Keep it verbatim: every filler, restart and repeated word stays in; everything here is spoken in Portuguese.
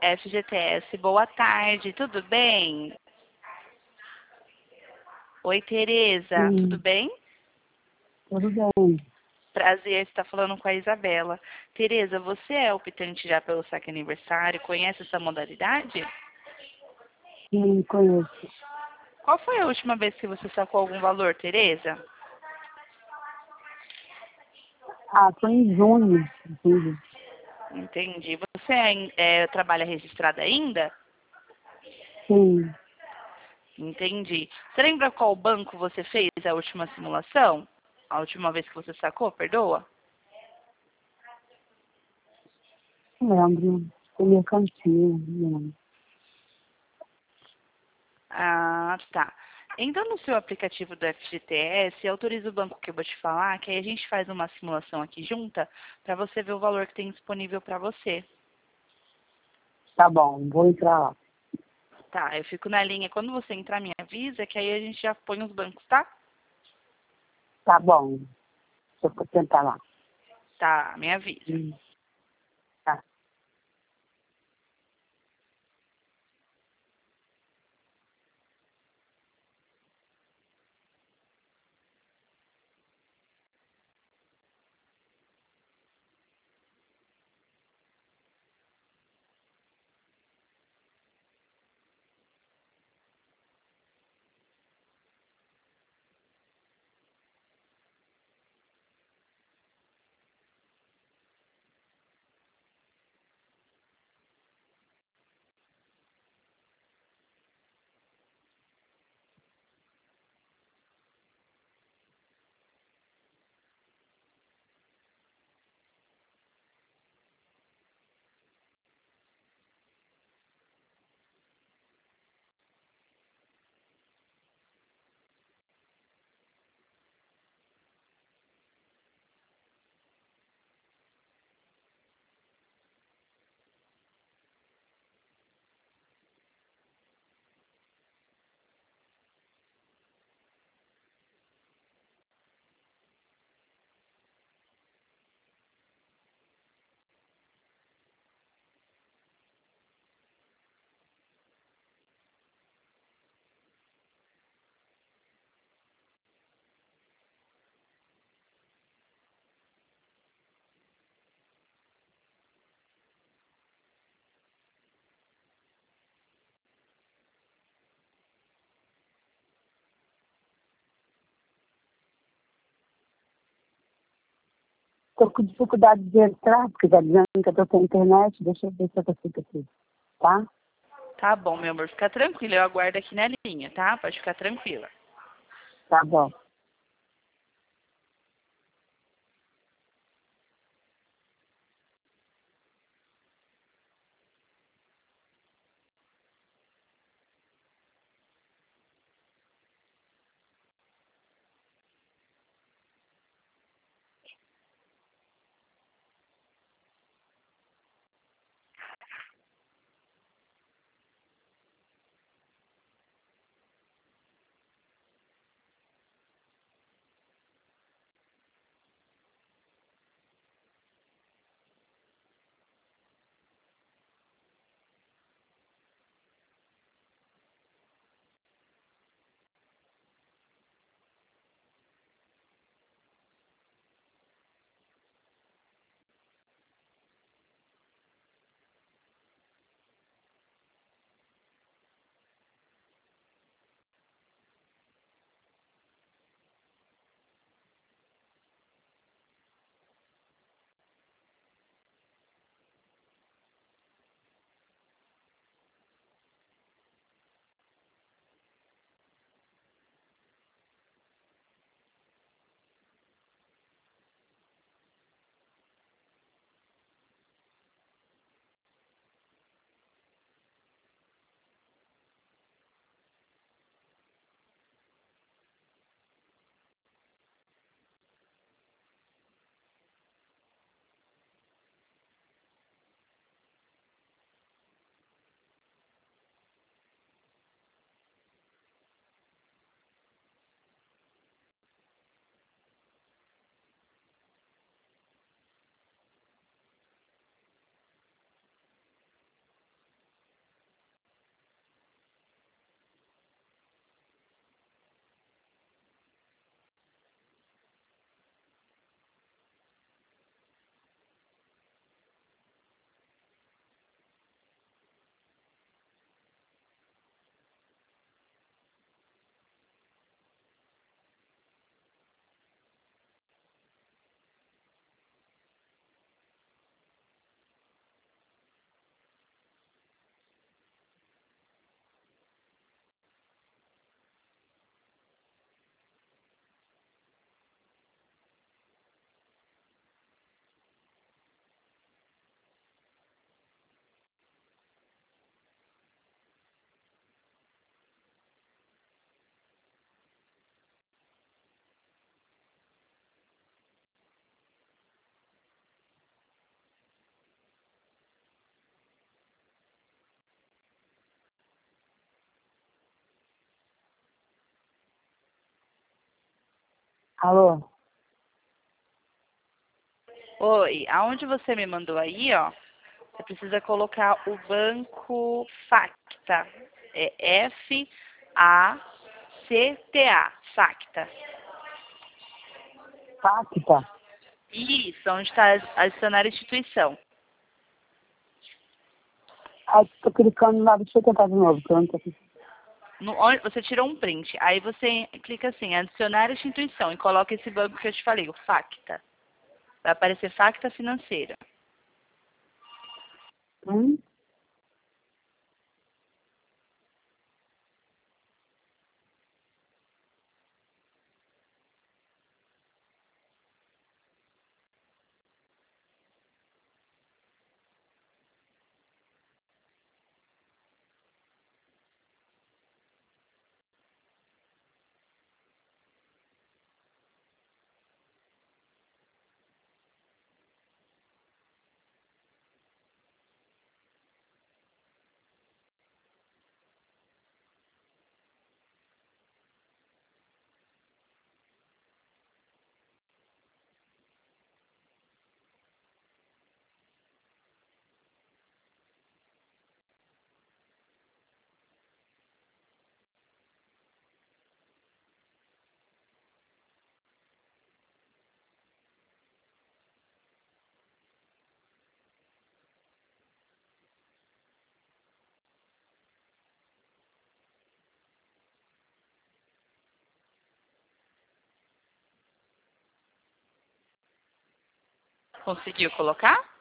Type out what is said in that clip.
F G T S, boa tarde, tudo bem? Oi, Tereza, tudo Sim, bem? tudo bem. Prazer, estar falando com a Isabela. Tereza, você é optante já pelo saque aniversário? Conhece essa modalidade? Sim, conheço. Qual foi a última vez que você sacou algum valor, Tereza? Ah, foi em junho, entende? Entendi. Você é, é, trabalha registrada ainda? Sim. Entendi. Você lembra qual banco você fez a última simulação? A última vez que você sacou, perdoa? Lembro. Foi mercantil, lembro. Ah, tá. Entrando no seu aplicativo do F G T S, autoriza o banco que eu vou te falar, que aí a gente faz uma simulação aqui junta para você ver o valor que tem disponível para você. Tá bom, vou entrar lá. Tá, eu fico na linha. Quando você entrar, me avisa, que aí a gente já põe os bancos, tá? Tá bom. Eu vou tentar lá. Tá, me avisa. Hum, Tá. Tô com dificuldade de entrar, porque tá dizendo que eu tô sem internet. Deixa eu ver se eu consigo aqui. Tá? Tá bom, meu amor, fica tranquila, eu aguardo aqui na linha, tá? Pode ficar tranquila. Tá bom. Alô? Oi, aonde você me mandou aí, ó, você precisa colocar o banco Facta. É F A C T A, Facta. Facta? Isso, onde está adicionar instituição. Aí tô clicando lá, deixa eu tentar de novo, que eu não tô aqui. No, onde- você tirou um print, aí você clica assim, adicionar instituição e coloca esse banco que eu te falei, o Facta. Vai aparecer Facta Financeira. Hum? Conseguiu colocar?